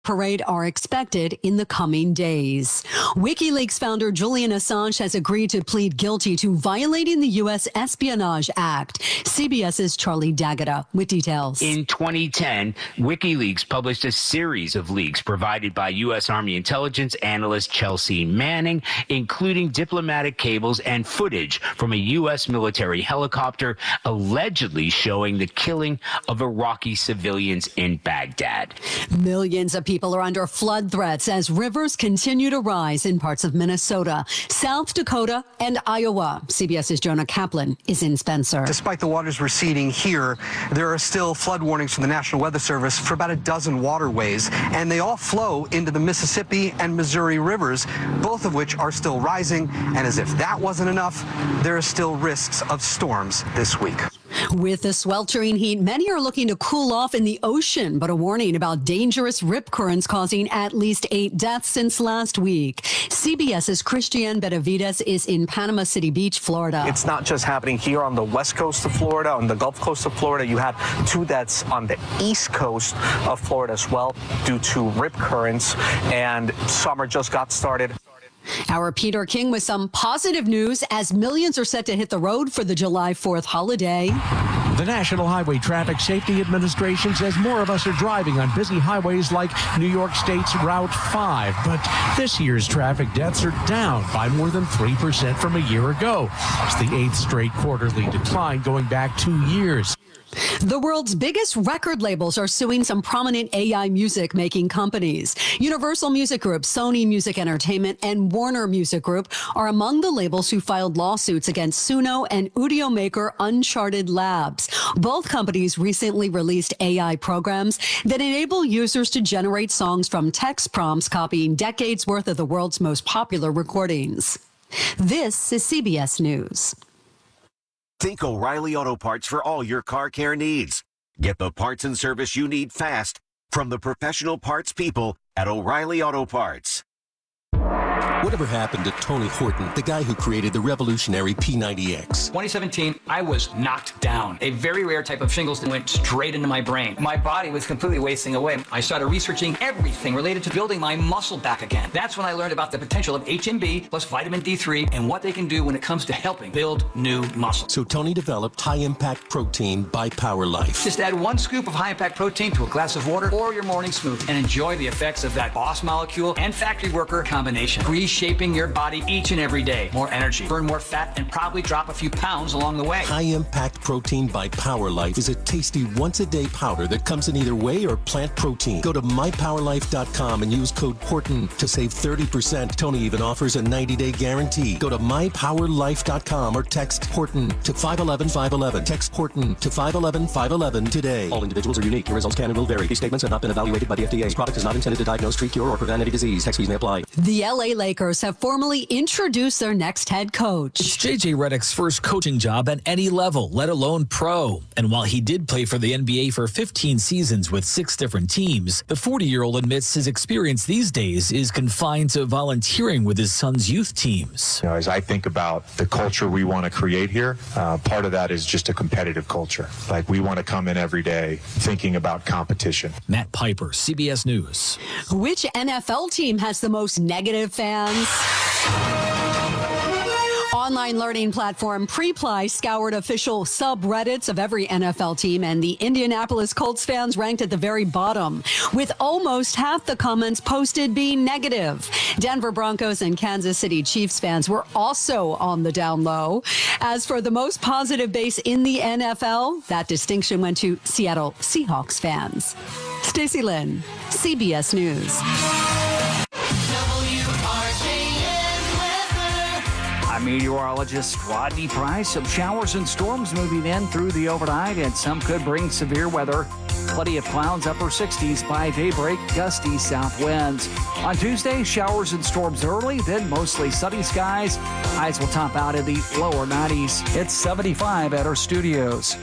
parade are expected in the coming days. WikiLeaks founder Julian Assange has agreed to plead guilty to violating the U.S. Espionage Act. CBS's Charlie D'Agata with details. In 2010, WikiLeaks published a series of leaks provided by U.S. Army intelligence analyst Chelsea Manning, including diplomatic cables and footage from a U.S. military helicopter allegedly showing the killing of Iraqi civilians in Baghdad. Millions of people are under flood threats as rivers continue to rise in parts of Minnesota, South Dakota, and Iowa. CBS's Jonah Kaplan is in Spencer. Despite the waters receding here, there are still flood warnings from the National Weather Service for about a dozen waterways, and they all flow into the Mississippi and Missouri rivers, both of which are still rising. And as if that wasn't enough, there are still risks of storms this week. With the sweltering heat, many are looking to cool off in the ocean, but a warning about dangerous rip currents causing at least 8 deaths since last week. CBS's Christian Benavides is in Panama City Beach, Florida. It's not just happening here on the west coast of Florida, on the Gulf Coast of Florida. You have 2 deaths on the east coast of Florida as well due to rip currents, and summer just got started. Our Peter King with some positive news as millions are set to hit the road for the July 4th holiday. The National Highway Traffic Safety Administration says more of us are driving on busy highways like New York State's Route 5. But this year's traffic deaths are down by more than 3% from a year ago. It's the 8th straight quarterly decline going back 2 years. The world's biggest record labels are suing some prominent AI music making companies. Universal Music Group, Sony Music Entertainment, and Warner Music Group are among the labels who filed lawsuits against Suno and audio maker Uncharted Labs. Both companies recently released AI programs that enable users to generate songs from text prompts copying decades worth of the world's most popular recordings. This is CBS News. Think O'Reilly Auto Parts for all your car care needs. Get the parts and service you need fast from the professional parts people at O'Reilly Auto Parts. Whatever happened to Tony Horton, the guy who created the revolutionary P90X? 2017, I was knocked down. A very rare type of shingles that went straight into my brain. My body was completely wasting away. I started researching everything related to building my muscle back again. That's when I learned about the potential of HMB plus vitamin D3 and what they can do when it comes to helping build new muscle. So Tony developed high-impact protein by Power Life. Just add 1 scoop of high-impact protein to a glass of water or your morning smoothie and enjoy the effects of that boss molecule and factory worker combination. Reshaping your body each and every day. More energy, burn more fat, and probably drop a few pounds along the way. High-impact protein by Power Life is a tasty once-a-day powder that comes in either whey or plant protein. Go to mypowerlife.com and use code Horton to save 30%. Tony even offers a 90-day guarantee. Go to mypowerlife.com or text Horton to 511-511. Text Horton to 511-511 today. All individuals are unique. Your results can and will vary. These statements have not been evaluated by the FDA. This product is not intended to diagnose, treat, cure, or prevent any disease. Tax fees may apply. The LA Lakers have formally introduced their next head coach. It's J.J. Redick's first coaching job at any level, let alone pro. And while he did play for the NBA for 15 seasons with 6 different teams, the 40-year-old admits his experience these days is confined to volunteering with his son's youth teams. As I think about the culture we want to create here, part of that is just a competitive culture. Like, we want to come in every day thinking about competition. Matt Piper, CBS News. Which NFL team has the most negative fans? Online learning platform Preply scoured official subreddits of every NFL team, and the Indianapolis Colts fans ranked at the very bottom, with almost half the comments posted being negative. Denver Broncos and Kansas City Chiefs fans were also on the down low. As for the most positive base in the NFL, that distinction went to Seattle Seahawks fans. Stacey Lynn, CBS News. I'm meteorologist Rodney Price. Some showers and storms moving in through the overnight, and some could bring severe weather. Plenty of clouds, upper 60s by daybreak, gusty south winds. On Tuesday, showers and storms early, then mostly sunny skies. Highs will top out in the lower 90s. It's 75 at our studios.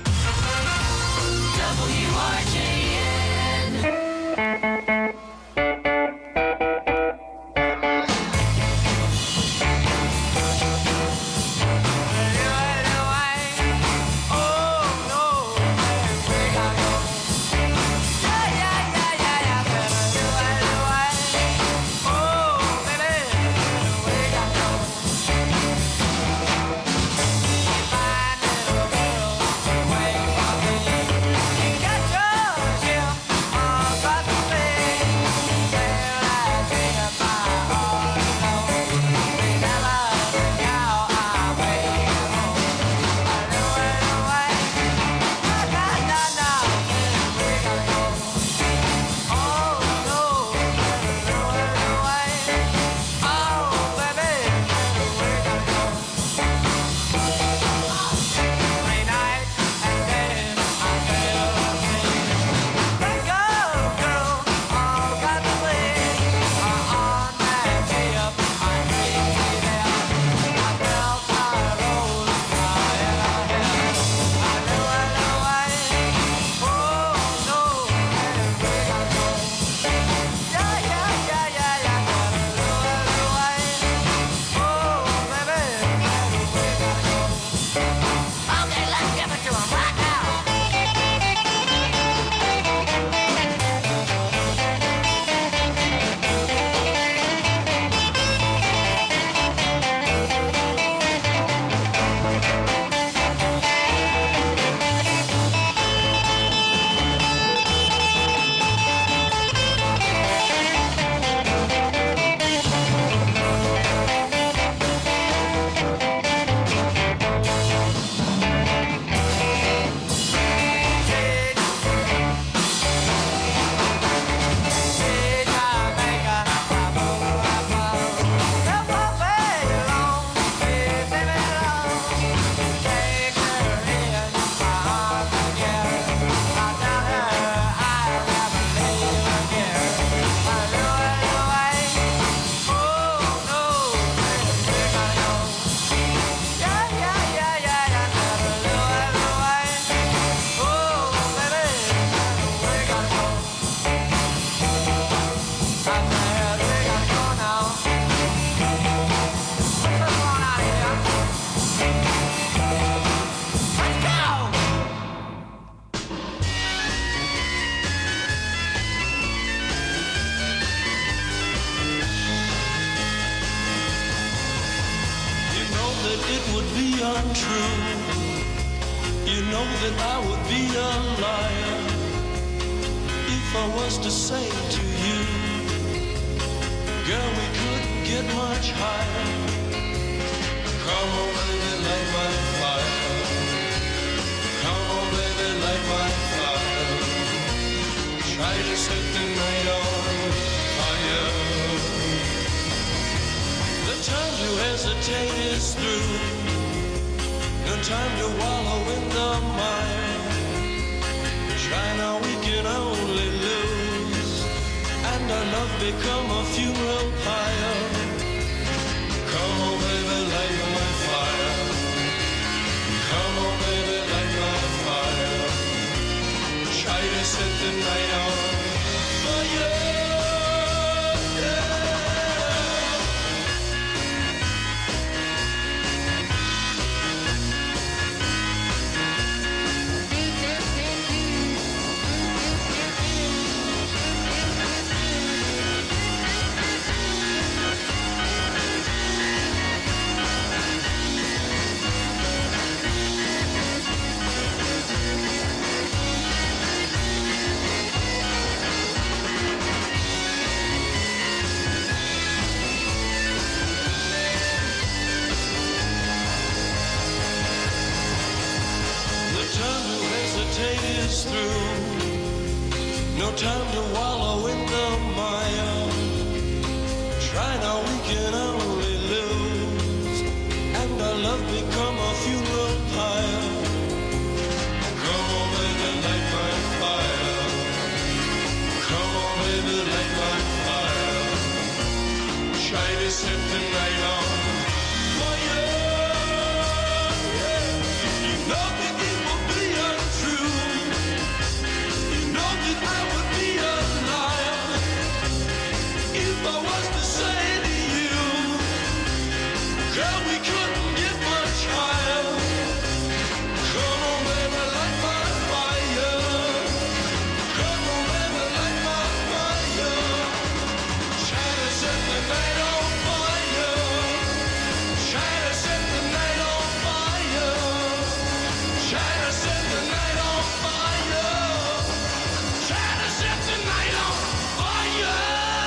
be untrue. You know that I would be a liar if I was to say to you, girl, we couldn't get much higher. Come on, baby, light my fire. Come on, baby, light my fire. Try to set the night on fire. The time to hesitate is through. No time to wallow in the mire. Try now, we can only lose, and our love become a funeral pyre. Come on, baby, light my fire. Come on, baby, light my fire. Try to set the night on fire. Is through. No time to wallow in the mire. Try now, we can only lose, and our love become a funeral pyre. Come on, baby, light my fire. Come on, baby, light my fire. Try to set the night on fire. You know that it will be untrue. I would be a liar if I was to say to you, girl, we couldn't get much higher. Come on, baby, light my fire. Come on, baby, light my fire. Try to set the night on fire. Try to set the night on fire. Try to set the night on fire. Try to set the night on fire.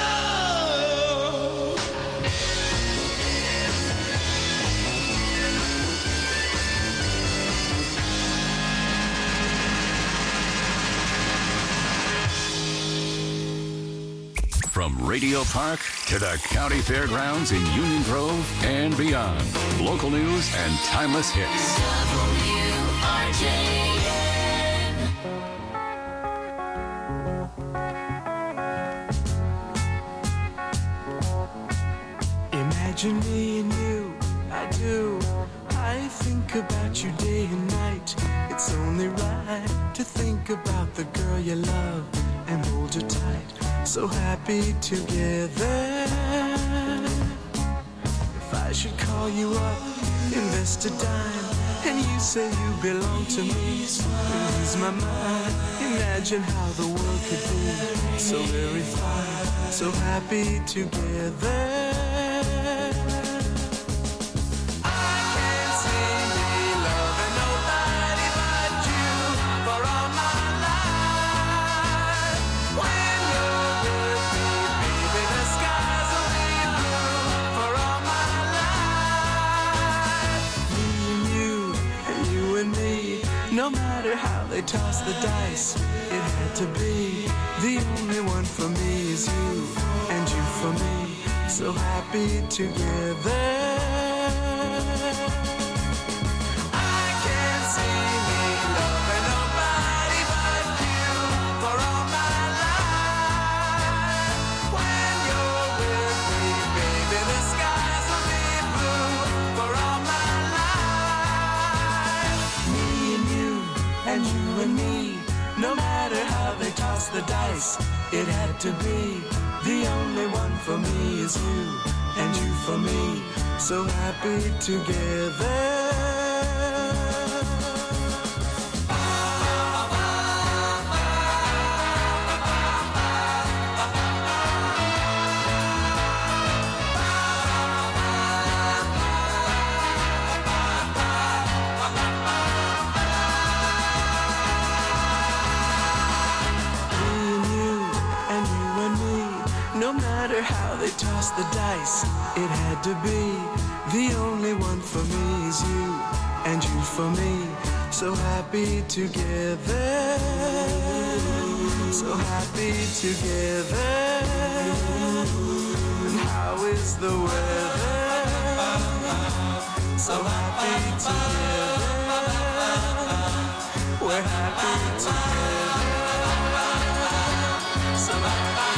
From Radio Park to the County Fairgrounds in Union Grove and beyond. Local news and timeless hits. WRJN. Imagine me and you, I do. I think about you day and night. It's only right to think about the girl you love and hold her tight. So happy together. If I should call you up, invest a dime, and you say you belong to me, ease my mind. Imagine how the world could be so very fine, so happy together. No matter how they toss the dice, it had to be. The only one for me is you, and you for me, so happy together. I can't see me loving nobody but you for all my life. When you're with me, baby, the skies will be blue for all my life. Me and you, and you and me, no matter how they toss the dice, it had to be. The only one for me is you, and you for me, so happy together. No matter how they tossed the dice, it had to be. The only one for me is you, and you for me. So happy together, so happy together. And how is the weather? So happy together, we're happy together. So happy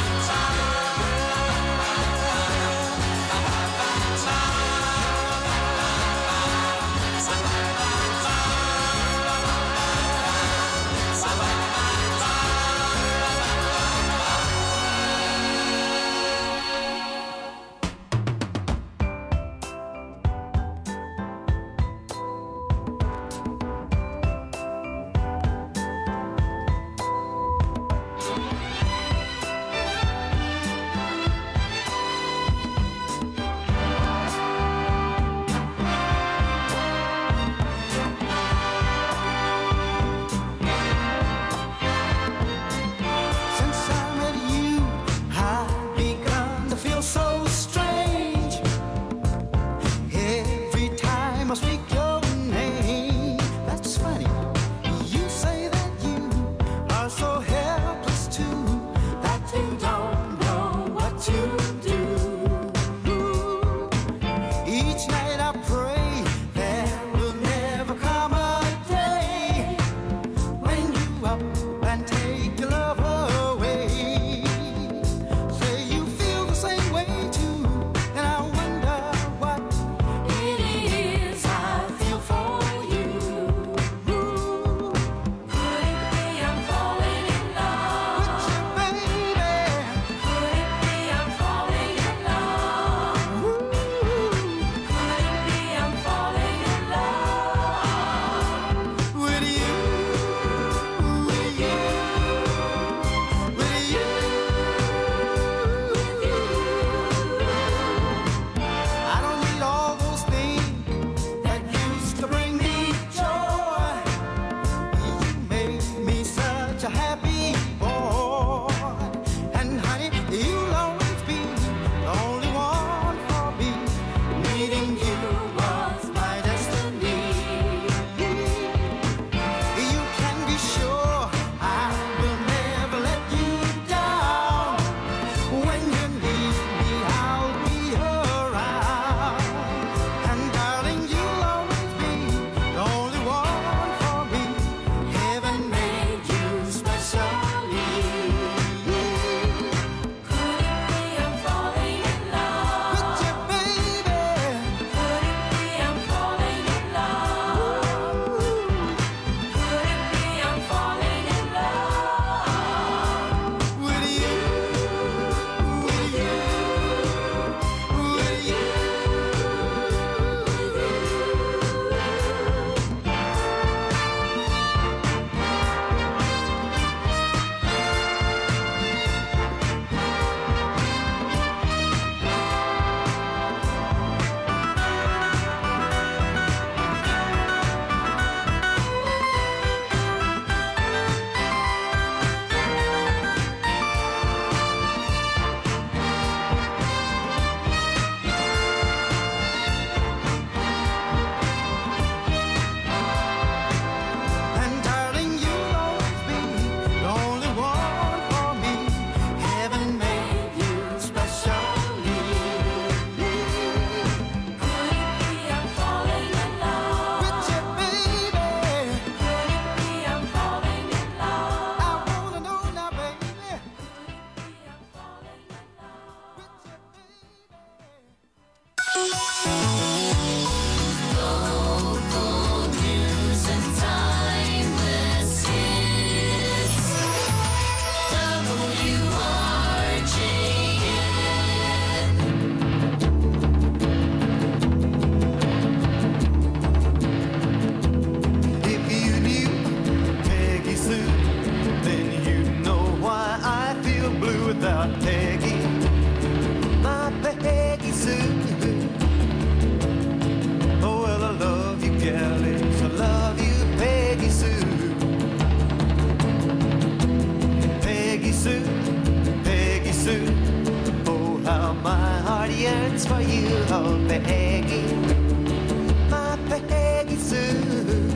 yearns for you, oh Peggy, my Peggy Sue.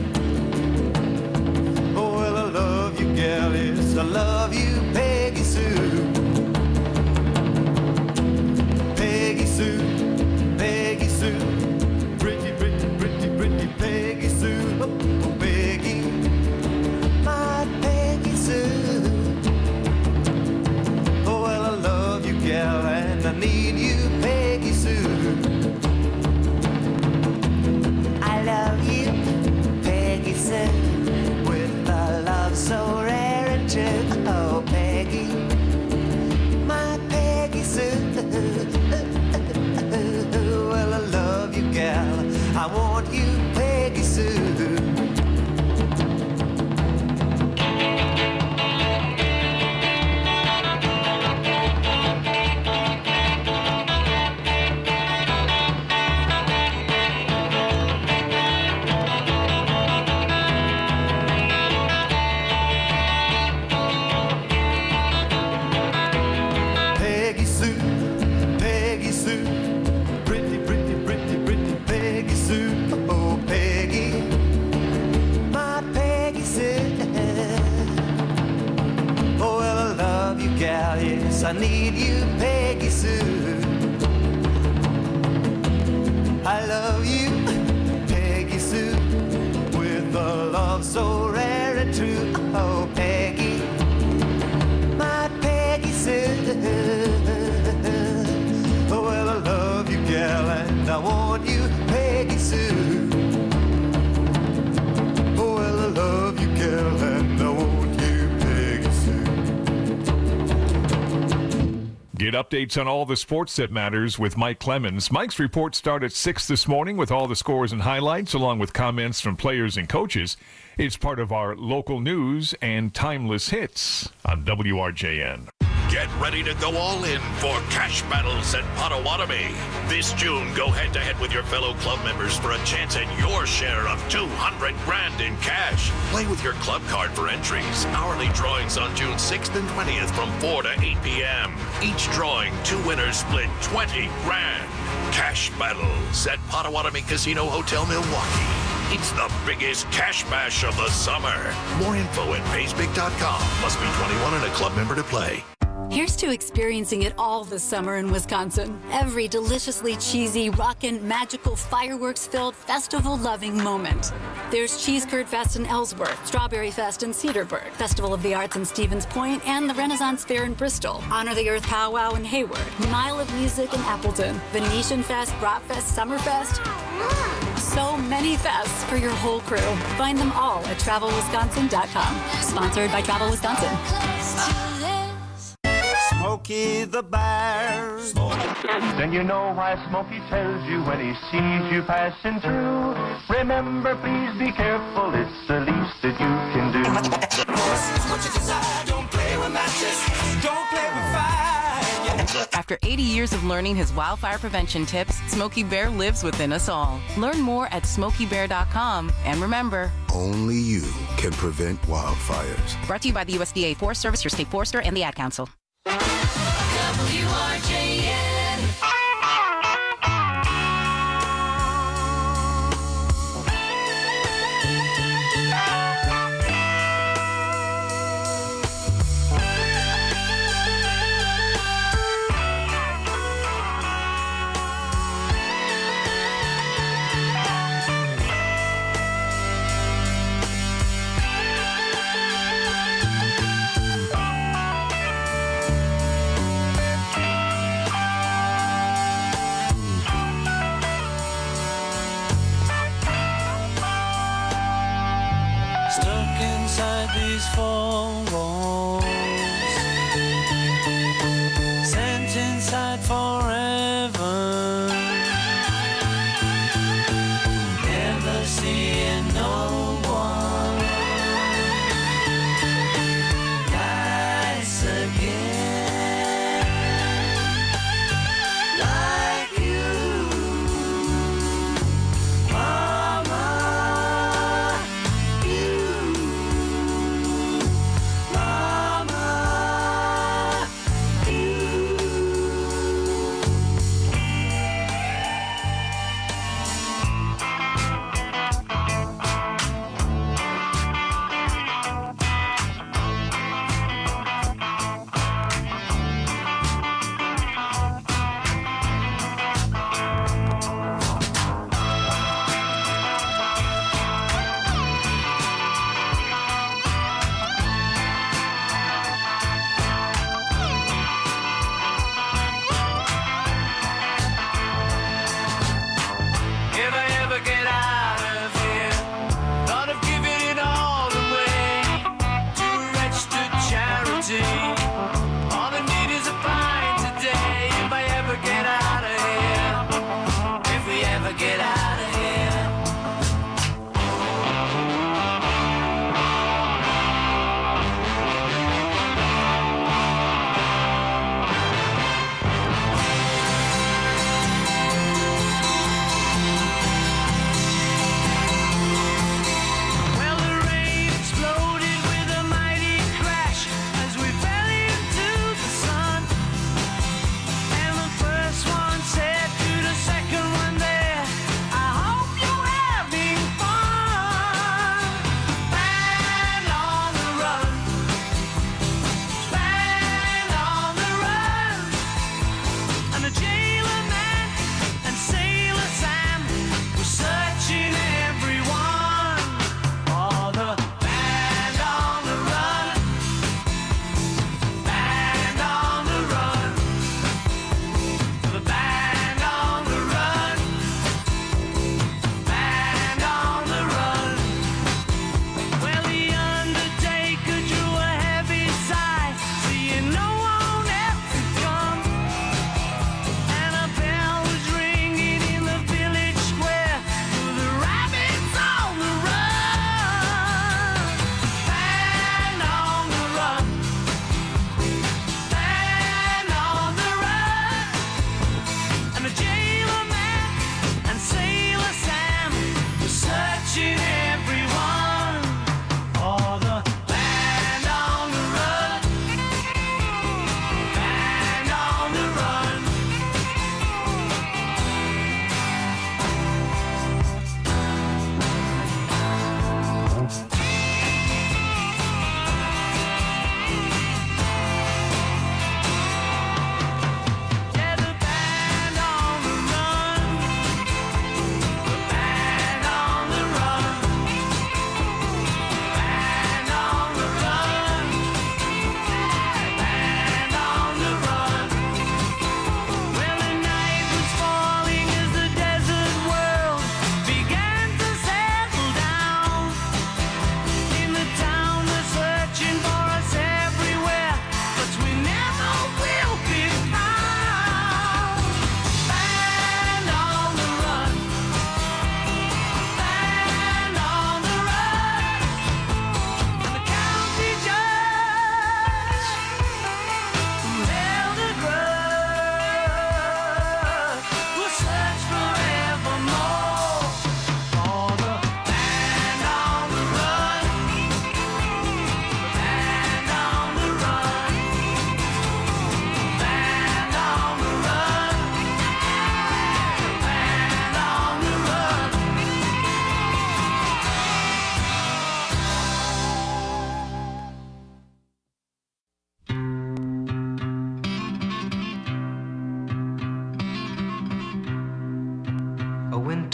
Oh, well, I love you, gal, yes, I love you, Peggy Sue. Peggy Sue, Peggy Sue, pretty, pretty, pretty, pretty Peggy Sue. Oh, Peggy, my Peggy Sue. Oh, well, I love you, gal, and I need you, Peggy Sue. I love you, Peggy Sue, with a love so rare and true. Oh, Peggy, my Peggy Sue. Well, I love you, gal, I want you, Peggy Sue. Peggy Sue, Peggy Sue, pretty, pretty, pretty, pretty Peggy Sue. Oh, Peggy, my Peggy Sue. Oh, well, I love you, gal, yes, I need you, Peggy Sue. I love you, Peggy Sue, with a love so rare and true. Oh, Peggy, my Peggy Sue. Oh, well, I love you, gal, and I want you, Peggy Sue. Oh, well, I love you, gal, and I want you, Peggy Sue. Get updates on all the sports that matters with Mike Clemens. Mike's reports start at 6 this morning with all the scores and highlights, along with comments from players and coaches. It's part of our local news and timeless hits on WRJN. Get ready to go all in for Cash Battles at Potawatomi. This June, go head-to-head with your fellow club members for a chance at your share of $200 grand in cash. Play with your club card for entries. Hourly drawings on June 6th and 20th from 4 to 8 p.m. Each drawing, 2 winners split 20 grand. Cash Battles at Potawatomi Casino Hotel, Milwaukee. It's the biggest cash bash of the summer. More info at paysbig.com. Must be 21 and a club member to play. Here's to experiencing it all this summer in Wisconsin. Every deliciously cheesy, rockin', magical, fireworks-filled, festival-loving moment. There's Cheese Curd Fest in Ellsworth, Strawberry Fest in Cedarburg, Festival of the Arts in Stevens Point, and the Renaissance Fair in Bristol, Honor the Earth Powwow in Hayward, Mile of Music in Appleton, Venetian Fest, Bratfest, Summerfest. So many fests for your whole crew. Find them all at TravelWisconsin.com. Sponsored by Travel Wisconsin. Smokey the Bear. Then you know why Smokey tells you when he sees you passing through. Remember, please be careful, it's the least that you can do. What you desire, don't play with matches, don't play with fire. After 80 years of learning his wildfire prevention tips, Smokey Bear lives within us all. Learn more at SmokeyBear.com. And remember, only you can prevent wildfires. Brought to you by the USDA Forest Service, your state forester, and the Ad Council. WRJN. Stuck inside these four walls, sent inside forever, never seeing no one nice again, like you, Mama.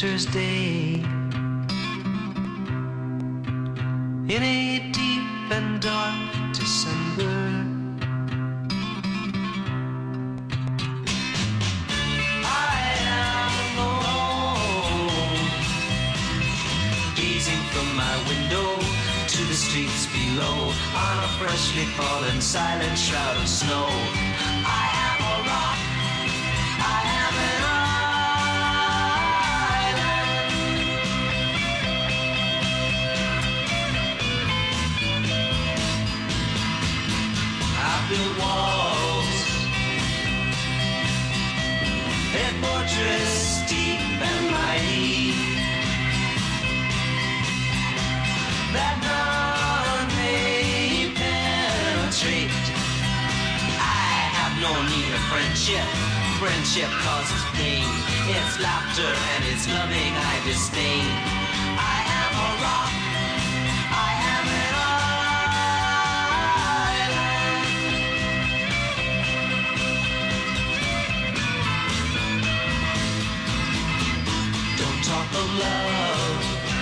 winter's day. In a deep and dark December, I am alone, gazing from my window to the streets below, on a freshly fallen silent shroud of snow. I am a rock, I am an build walls, a fortress deep and mighty, that none may penetrate. I have no need of friendship. Friendship causes pain. It's laughter and it's loving I disdain. I am a rock, I am an talk of love.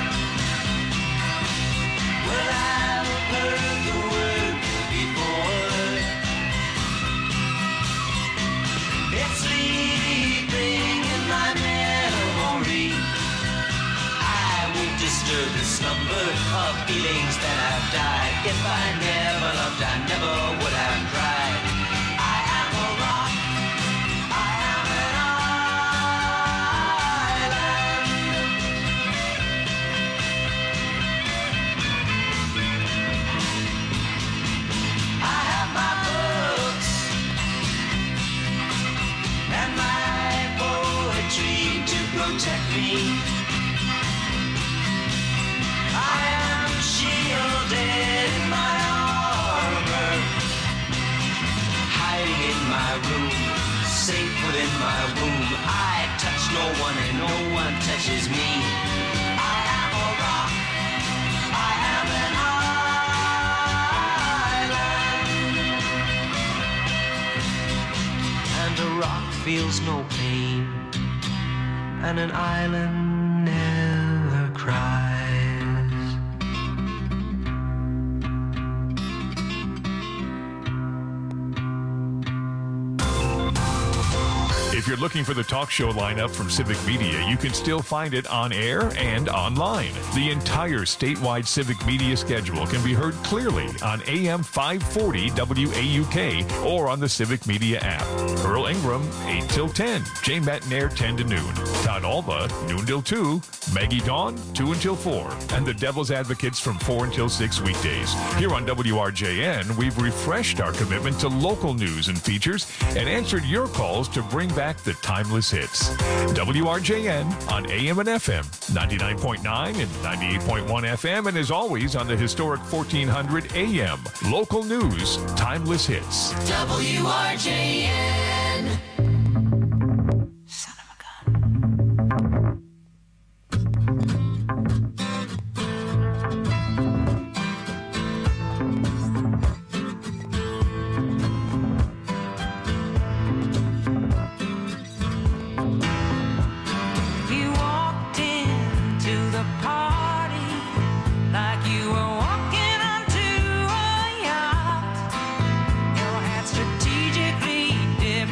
Well, I've heard the word before. It's sleeping in my memory. I won't disturb the slumber of feelings that have died. If I never loved, I never would have cried. I am a rock, I am an protect me. I am shielded in my armor, hiding in my room, safe within my womb. I touch no one and no one touches me. I am a rock, I am an island, and a rock feels no pain, and an island never cries. If you're looking for the talk show lineup from Civic Media, you can still find it on air and online. The entire statewide Civic Media schedule can be heard clearly on AM 540 WAUK or on the Civic Media app. Earl Ingram, 8 till 10. Jay Metnair, 10 to noon. Todd Alba, noon till 2. Maggie Dawn, 2 until 4. And the Devil's Advocates from 4 until 6 weekdays. Here on WRJN, we've refreshed our commitment to local news and features and answered your calls to bring back the timeless hits. WRJN on AM and FM, 99.9 and 98.1 FM, and as always on the historic 1400 AM. Local news, timeless hits. WRJN. Son of a gun. You walked into the party like you were walking onto a yacht. Your hat strategically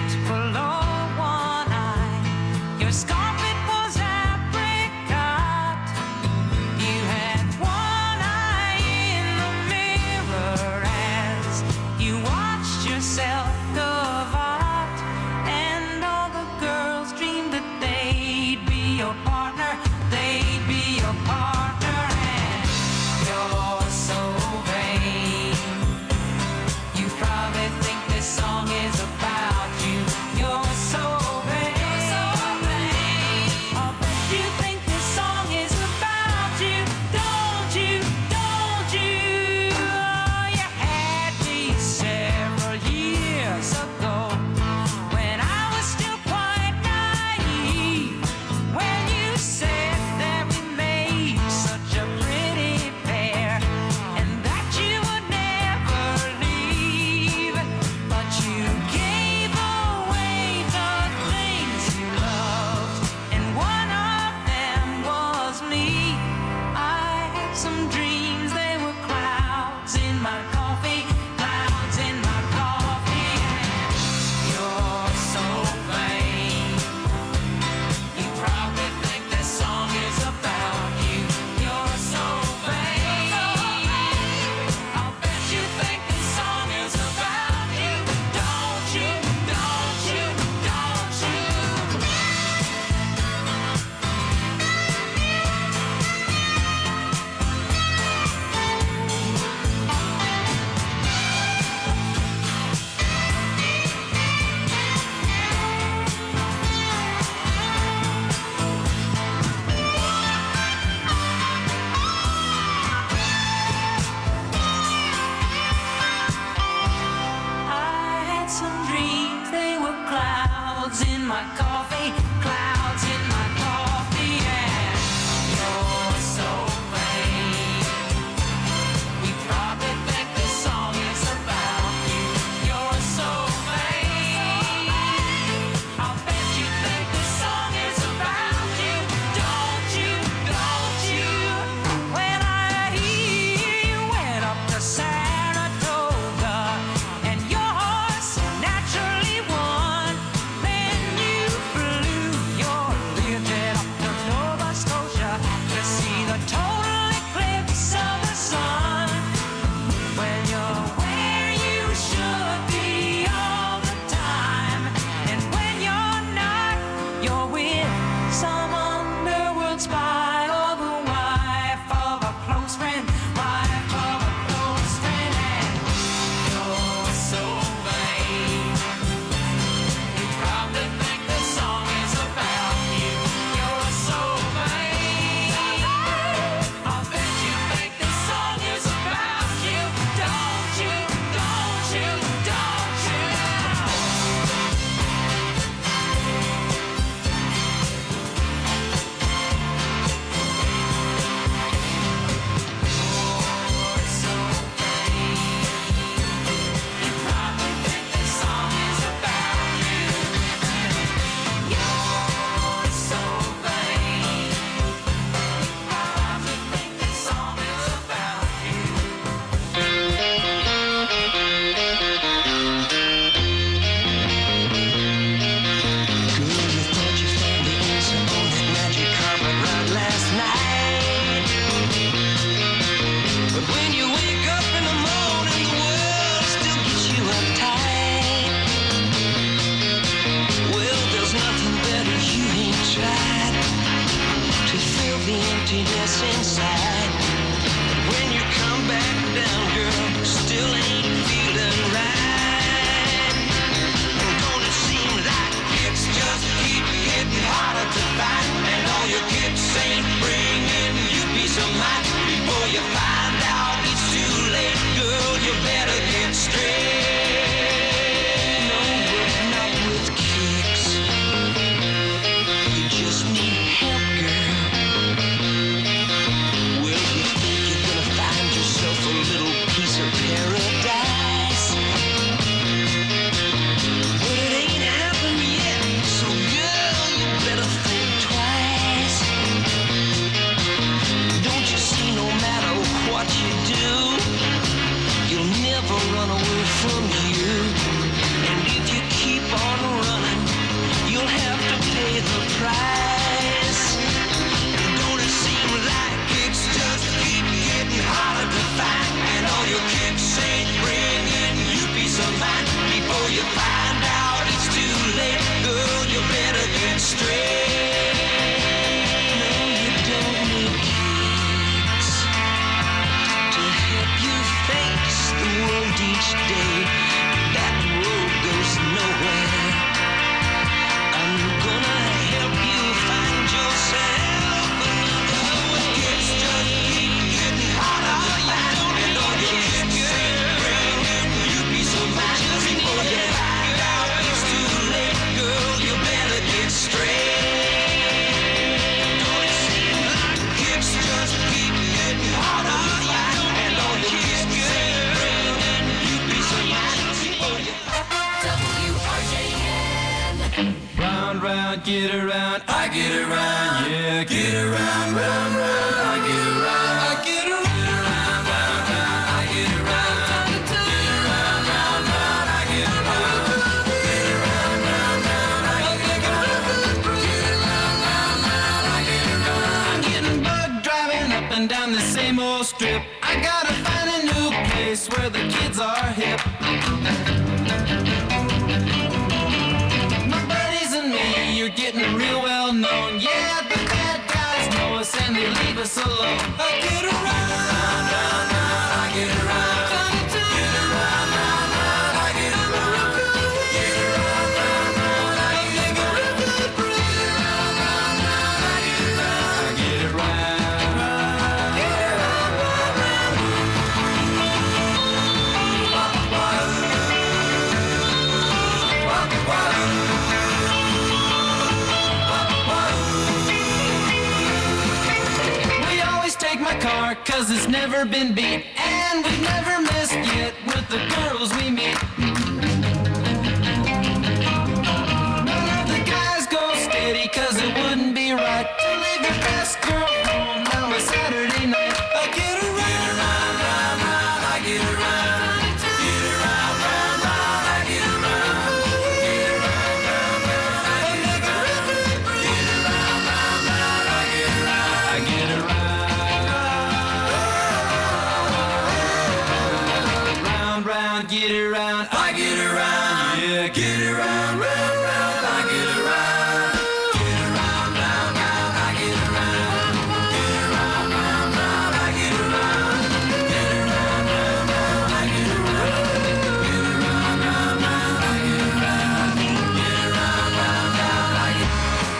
my coffee, clouds in my coffee, and you're so vain. We probably think this song is about you. You're so vain. I'll bet you think this song is about you. Don't you, don't you? When I hear you went up to Saratoga and your horse naturally won, then you flew your Learjet up to Nova Scotia to see the total eclipse of the sun. When you're where you should be all the time, and when you're not, you're with some underworld spy or the wife of a close friend, wife of a close friend, and you're so vain. You probably think this song is about you. You're so vain. I'll bet you think this song is about you. Don't you, don't you, don't you? You're so vain. You probably think this song is about you. You're so vain. You probably think this song is about you. Girl, you thought you found the answer on that magic carpet ride last night. But when you wake up in the morning, the world still gets you uptight. Well, there's nothing better you ain't tried to fill the emptiness inside. But when you come back down, girl, still ain't feeling right. And don't it seem like it's just keep getting harder to find, and all your kicks ain't bringing you peace of mind. Before you find out it's too late, girl, you better get straight. No, but not with kicks. You just need help, girl. Well, you think you're gonna find yourself a little piece of paradise, but it ain't happened yet. So, girl, you better think twice. Don't you see, no matter what you do, you'll never run away from you. And if you keep on running, you'll have to pay the price. And don't it seem like it's just keep getting harder to find, and all your kicks ain't bringing you peace of mind. Before you find out it's too late, girl, you better get straight. No, you don't need kicks to help you face the world each day. That road goes nowhere. I'm gonna help you find yourself another way. It's just keep getting harder to find, and all your kicks ain't bringing you peace of mind. Before you find out it's too late, girl, you better get straight. Don't it seem like it's just keep getting harder to find, and all your kicks ain't bringing you peace of mind. Before you WRJN. Round, round, get around, I get around, yeah, get around, round, round, I get around, I get around, round, round, I get around, get around, round, round, I get around, get around, round, round, I get around, get around, round, round, I get around. I'm getting bugged driving up and down the same old strip. I gotta find a new place where the kids are hip. My buddies and me, you're getting real well known. Yeah, the bad guys know us and they leave us alone. I get around, round, round, round, I get around. Get around, round, round, I get around. Get around, round, round, I get around. Get around, round, round, I get around. I get around. Get around, round, round. 'cause it's never been beat, and we've never missed yet with the girls we meet. None of the guys go steady, 'cause it wouldn't be right to leave your best girl home on a Saturday night. I get around, round, round, round, I get around. Get around, round, round, I get around. Get around, round, round, I get around. Get around, round, round, I get around. I get around. Round, round, get around. I get around. Yeah, get around, round, round, I get around. Get around, round, round, I get around. Get around, round, round, I get around. Get around, round, round, I get around. Get around, round, round, I get around. Get around, round, round, I get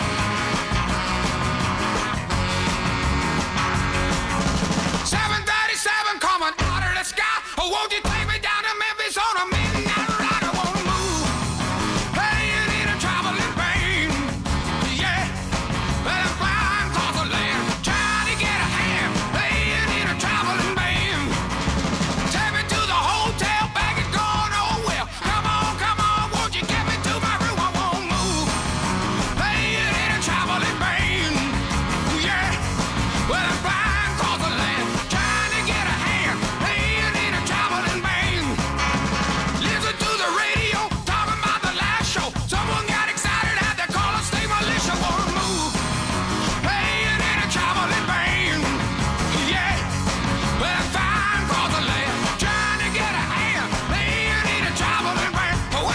737 coming out of the sky. Oh, won't you take me down to Memphis on a midnight ride? I wanna move. Playing in a traveling pain. Yeah, but I'm flying across the land, trying to get a hand. Playing in a traveling band. Take me to the hotel, bag is gone. Oh well, come on, won't you get me to my room? I won't move. Playing in a traveling band. Yeah, well I'm flying across the land, trying to get a hand. Playing in a traveling band. Listen to the radio, talking about the last show. Someone got excited, had to call a state militia. Wanna move. Playing in a traveling band. Yeah, well I'm flying across the land, trying to get a hand. Playing in a traveling band. Wow!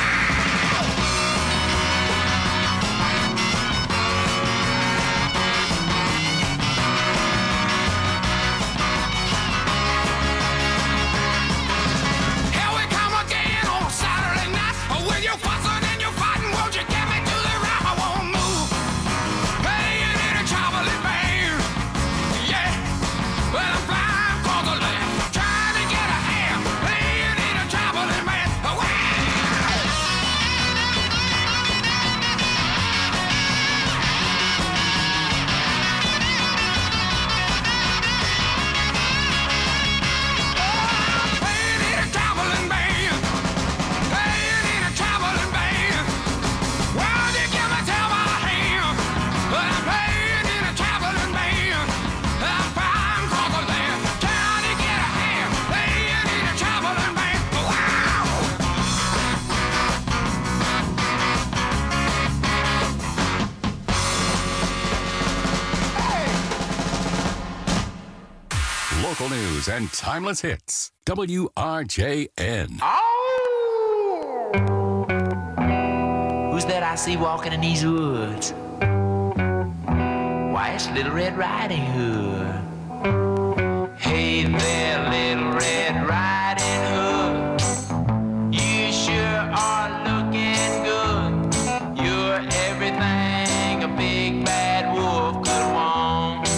Here we come again on a Saturday night. With your fussing and your fighting, won't you get me to the right? I won't move. Playing in a traveling band. Yeah, well I'm flying across the land, trying to get a hand. Playing in a traveling band. Wow! Playing in a traveling band. Playing in a traveling band. Well, you give me tell my hand. But I'm playing in a traveling band. I'm flying across the land, trying to get a hand. Playing in a traveling band. Wow! Local news and timeless hits. WRJN. Who's that I see walking in these woods? Why, it's Little Red Riding Hood. Hey there, Little Red Riding Hood. You sure are looking good. You're everything a big bad wolf could want.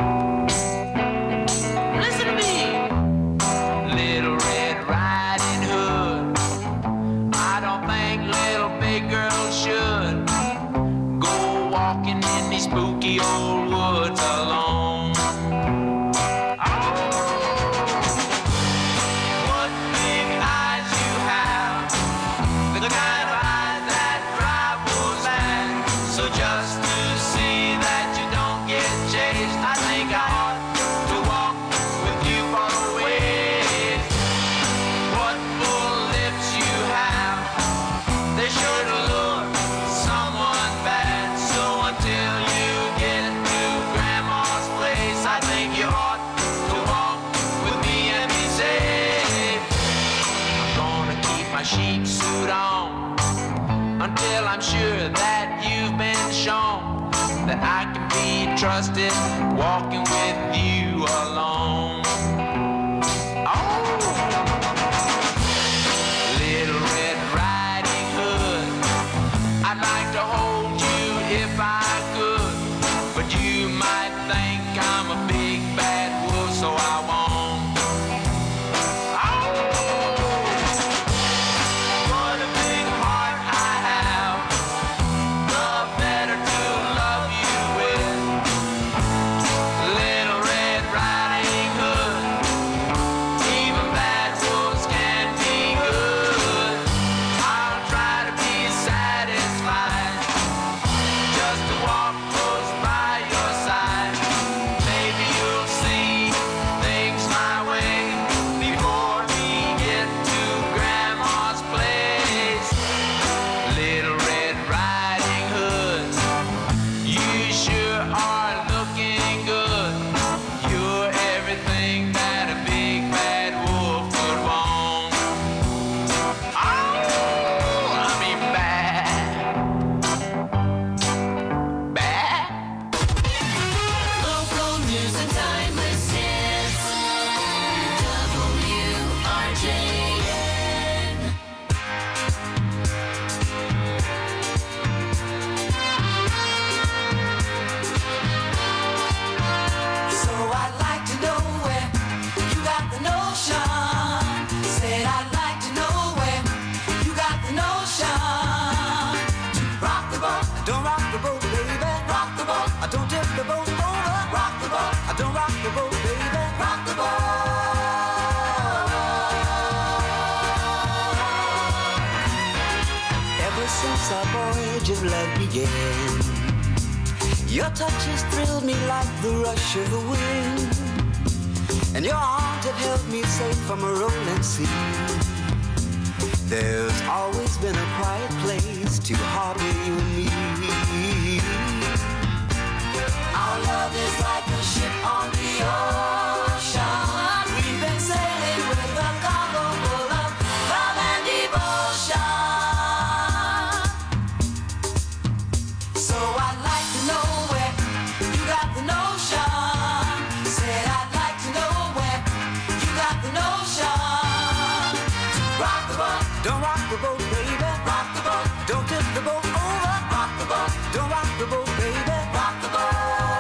Listen to me, Little Red Riding Hood. I don't think little big girls should go walking in these spooky old woods alone. What big eyes you have, the kind of eyes that drive wolves mad. So just to see that you don't get chased, I think I ought to walk with you for a ways. What full lips you have, they sure to look someone bad. So until you get to Grandma's place, I think you ought to walk with me and be safe. I'm gonna keep my sheep suit on until I'm sure that you've been shown that I can be trusted walking with you alone. Little Red Riding Hood, I'd like to hold you if I could, but you might think I'm a big bad wolf, so I won't. What a big heart I have, the better to love you with. Little Red Riding Hood. of love began. Your touches thrilled me like the rush of the wind, and your arms have held me safe from a rolling sea. There's always been a quiet place to harbor you and me. Our love is like a ship on the ocean. We've been sailing with a cargo full of love and devotion. So I'd like to know where you got the notion. Said I'd like to know where you got the notion. Rock the boat, don't rock the boat, baby. Rock the boat, don't tip the boat over. Rock the boat, don't rock the boat, baby. Rock the boat.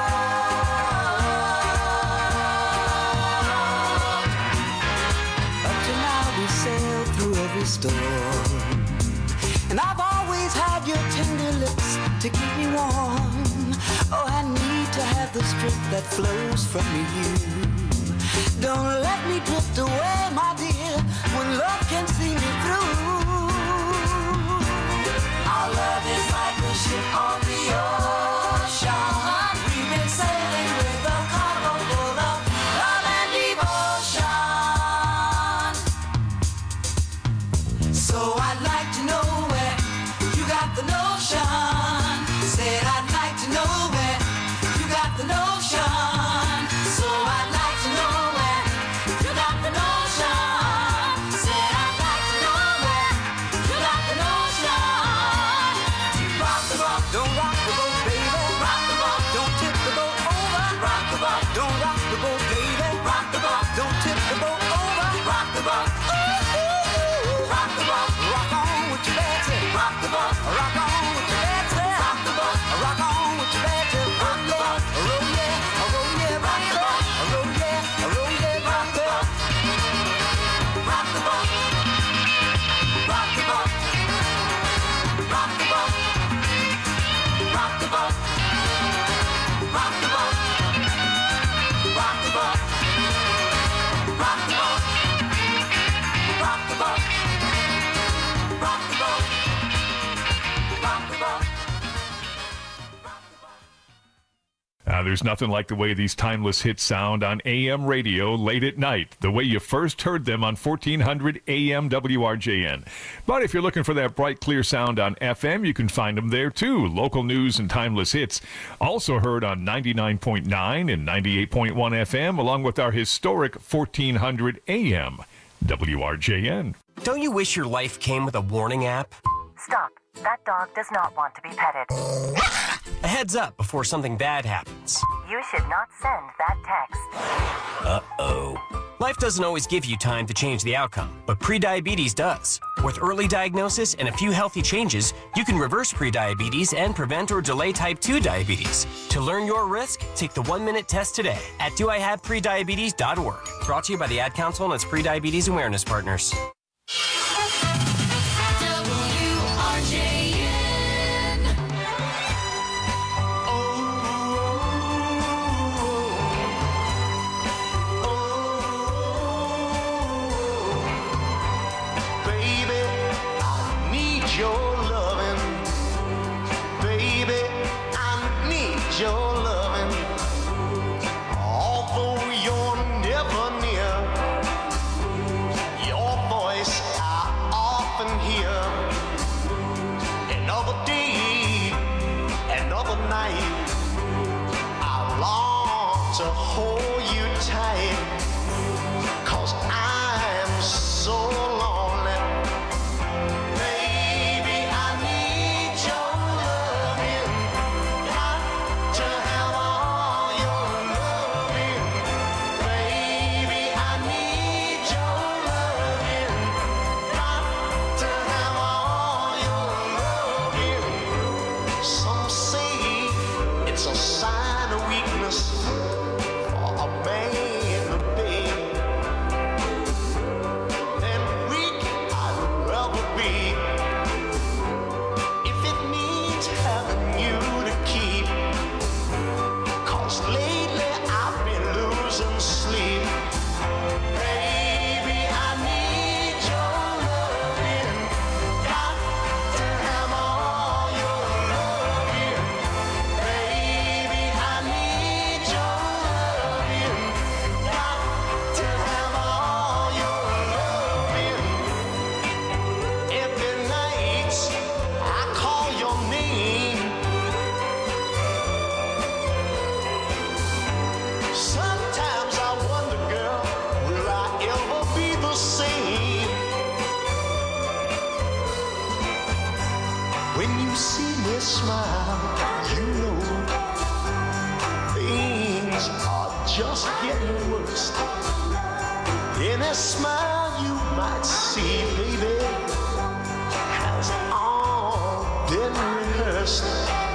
Up to now we sailed through every storm, and I've always had your tender lips to keep me warm. Oh, I need to have the strength that flows from you. Don't let me drift away, my dear, when love can see me through. Our love is like a ship on the ocean. We've been sailing with a cargo full of love and devotion. So I'd like to know where you got the notion. Said I'd like to know where you got the notion. So I'd like to know where you got the notion. Said I'd like to know where you got the notion. Rock the boat, don't rock the boat, baby. Rock the boat, don't tip the boat over. Rock the boat, don't rock the boat, baby. Rock the boat, don't tip the boat over. Rock the boat, rock the boat, rock on with your bad tip. Rock the boat, rock on with your bad tip. Rock the boat, rock on with your bad tip. Rock the boat, roll yeah, roll yeah, rock the boat, roll yeah, roll yeah, rock the boat. Rock the boat, rock the boat, rock the boat, rock the boat, rock the boat, rock the boat, rock the boat, rock the boat, rock the boat, rock the boat. There's nothing like the way these timeless hits sound on AM radio late at night, the way you first heard them on 1400 AM WRJN. But if you're looking for that bright, clear sound on FM, you can find them there too. Local news and timeless hits, also heard on 99.9 and 98.1 FM, along with our historic 1400 AM WRJN. Don't you wish your life came with a warning app? Stop. That dog does not want to be petted. A heads up before something bad happens. You should not send that text. Uh-oh. Life doesn't always give you time to change the outcome, but prediabetes does. With early diagnosis and a few healthy changes, you can reverse prediabetes and prevent or delay type 2 diabetes. To learn your risk, take the 1-minute test today at doihaveprediabetes.org. Brought to you by the Ad Council and its prediabetes awareness partners. Every smile you might see, baby, has all been rehearsed.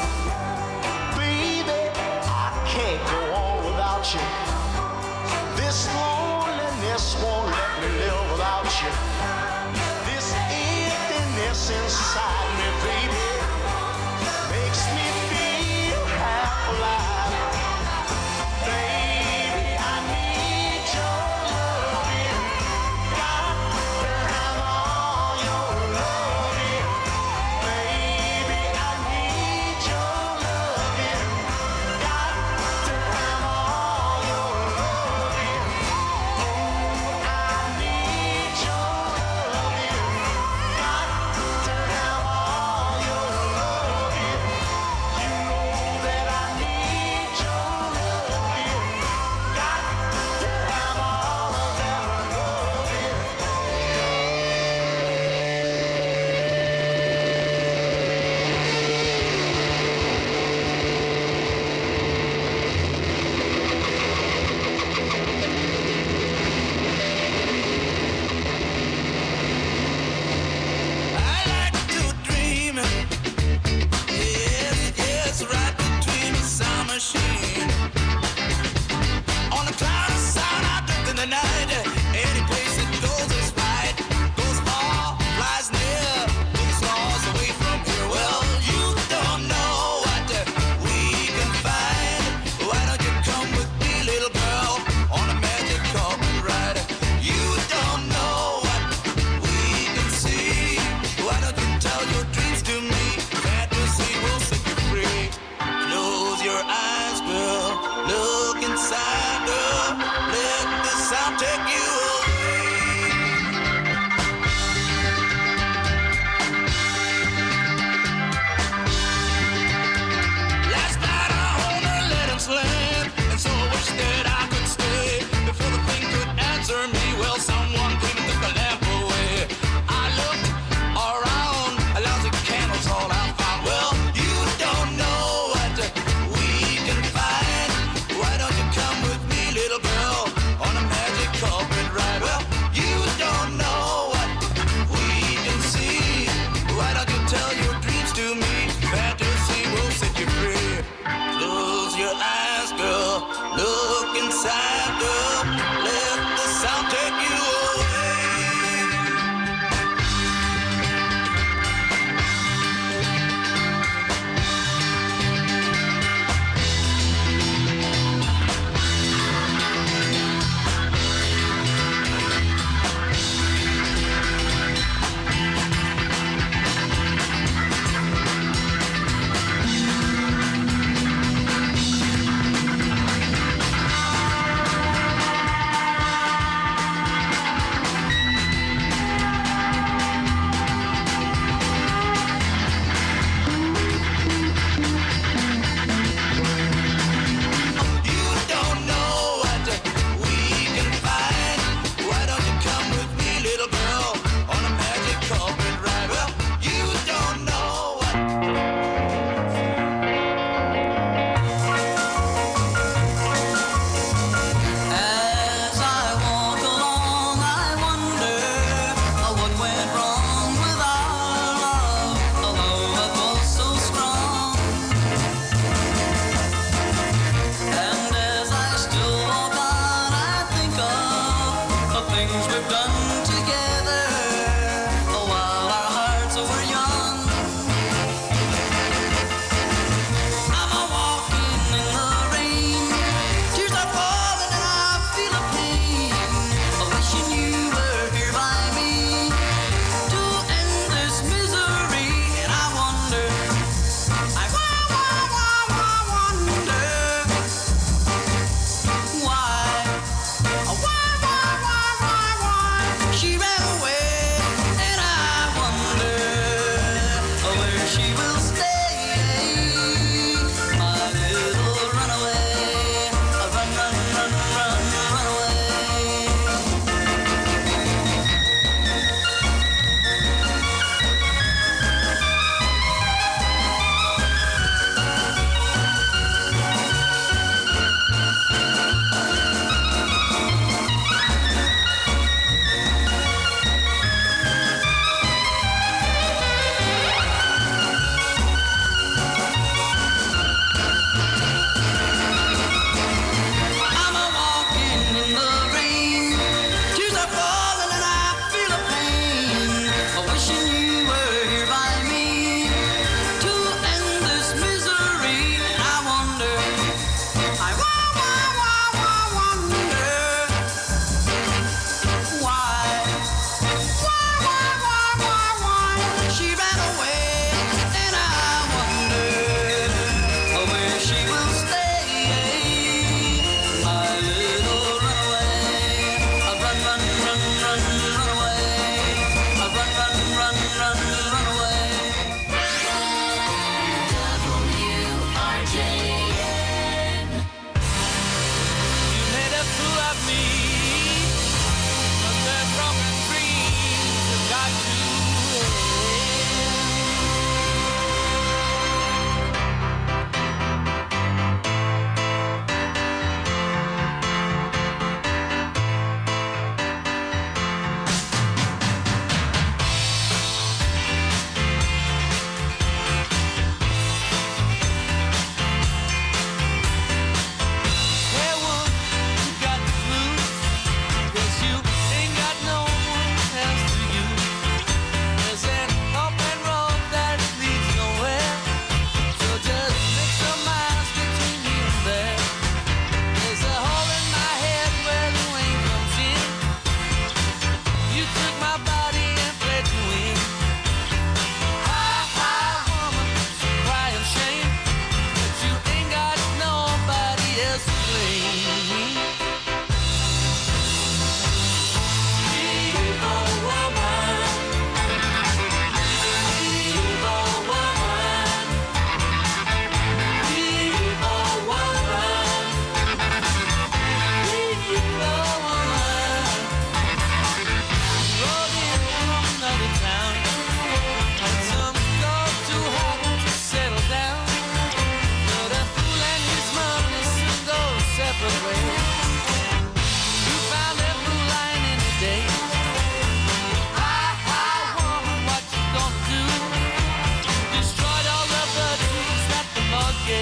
Baby, I can't go on without you. This loneliness won't let me live without you. This emptiness inside me, baby, makes me feel half alive. Baby, I need your loving. Got to have all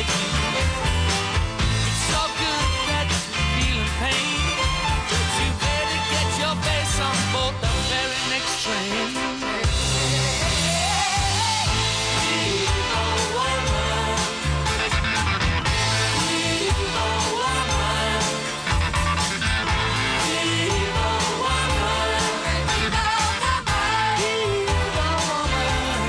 It's so good that you're feeling pain, but you better get your face on board the very next train. Evil woman. Evil woman. Evil woman. Evil woman.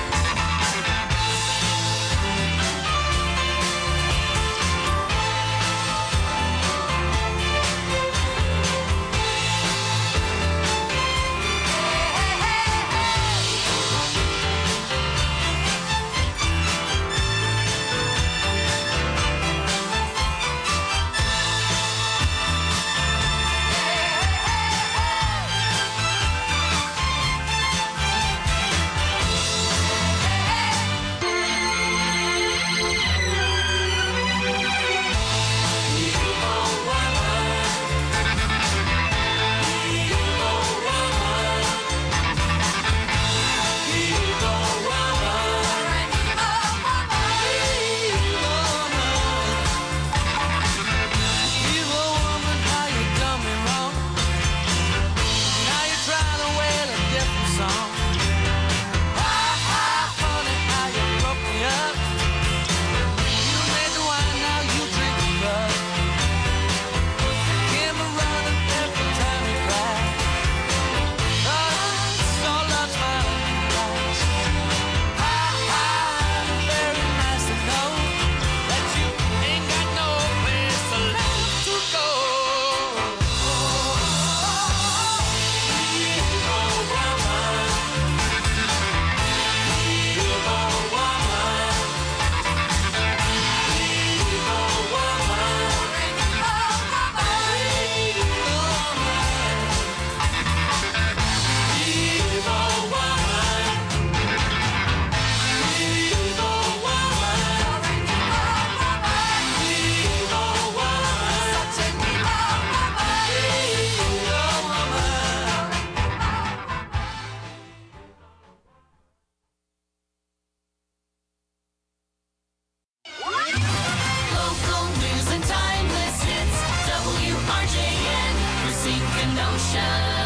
Local news and timeless hits. WRJN, Racine Kenosha.